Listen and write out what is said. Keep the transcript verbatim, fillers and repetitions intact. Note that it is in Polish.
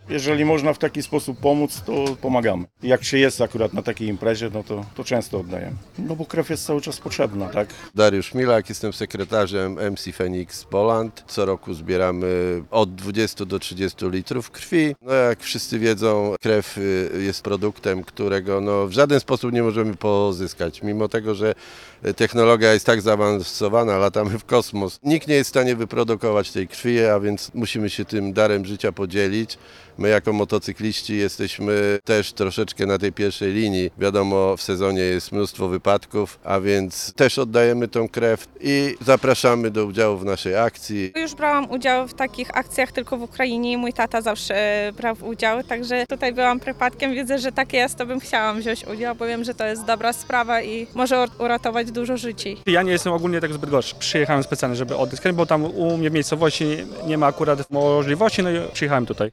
Jeżeli można w taki sposób pomóc, to pomagamy. Jak się jest akurat na takiej imprezie, no to, to często oddajemy. No bo krew jest cały czas potrzebna, tak? Dariusz Milak, jestem sekretarzem M C Phoenix Poland. Co roku zbieramy od dwudziestu do trzydziestu litrów krwi. No jak wszyscy wiedzą, krew y, jest produktem, którego no, w żaden sposób nie możemy pozyskać. Mimo tego, że technologia jest tak zaawansowana, latamy w kosmos. Nikt nie jest w stanie wyprodukować tej krwi, a więc musimy się tym darem życia podzielić. My jako motocykliści jesteśmy też troszeczkę na tej pierwszej linii. Wiadomo, w sezonie jest mnóstwo wypadków, a więc też oddajemy tą krew i zapraszamy do udziału w naszej akcji. Już brałam udział w takich akcjach tylko w Ukrainie i mój tata zawsze brał udział, także tutaj byłam przypadkiem. Widzę, że tak jest, to bym chciała wziąć udział, bo wiem, że to jest dobra sprawa i może uratować dużo życi. Ja nie jestem ogólnie tak zbyt gorszy. Przyjechałem specjalnie, żeby oddać krew, bo tam u mnie w miejscowości nie ma akurat możliwości, no i przyjechałem tutaj.